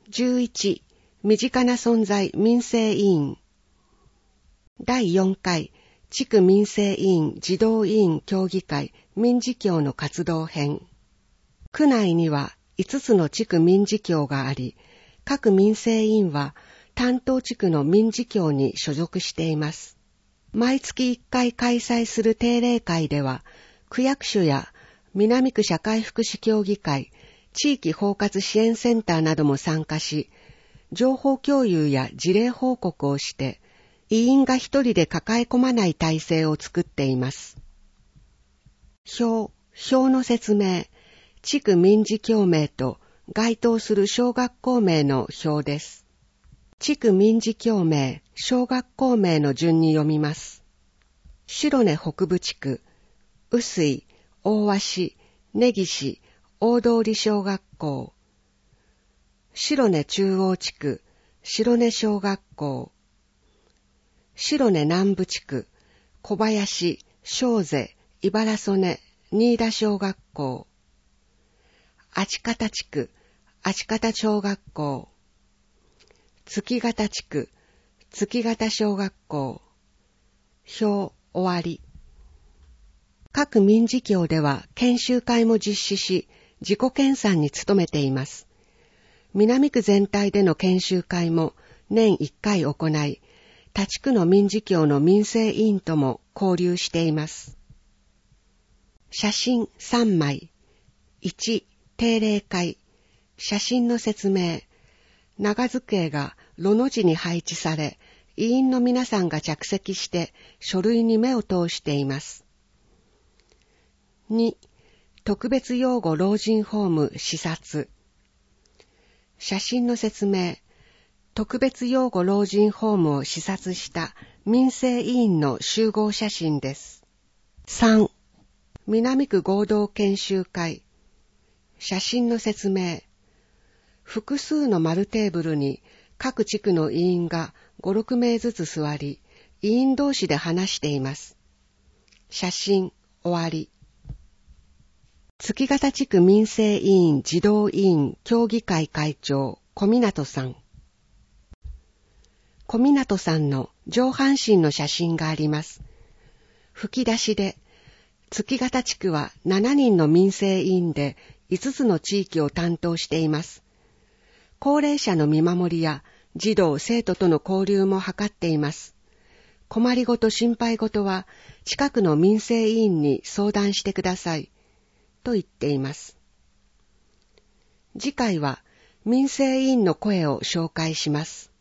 11、身近な存在民生委員。第4回、地区民生委員児童委員協議会民事協の活動編。区内には5つの地区民事協があり、各民生委員は担当地区の民事協に所属しています。毎月1回開催する定例会では、区役所や南区社会福祉協議会、地域包括支援センターなども参加し、情報共有や事例報告をして、委員が一人で抱え込まない体制を作っています。表の説明、地区民事協名と該当する小学校名の表です。地区民事協名、小学校名の順に読みます。白根北部地区、臼井、大鷲、根岸、大通小学校。白根中央地区、白根小学校。白根南部地区、小林、正瀬、茨曽根、新田小学校。足方地区、足方小学校。月形地区、月形小学校。表終わり。各民事協では研修会も実施し、自己研鑽に努めています。南区全体での研修会も年1回行い、他地区の民事協の民生委員とも交流しています。写真3枚。1、定例会。写真の説明。長机が炉の字に配置され、委員の皆さんが着席して書類に目を通しています。2、特別養護老人ホーム視察。写真の説明。特別養護老人ホームを視察した民生委員の集合写真です。3、南区合同研修会。写真の説明。複数の丸テーブルに各地区の委員が5、6名ずつ座り、委員同士で話しています。写真終わり。月形地区民生委員児童委員協議会会長小湊さん。小湊さんの上半身の写真があります。吹き出しで、月形地区は7人の民生委員で5つの地域を担当しています。高齢者の見守りや児童生徒との交流も図っています。困りごと心配ごとは近くの民生委員に相談してくださいと言っています。次回は民生委員の声を紹介します。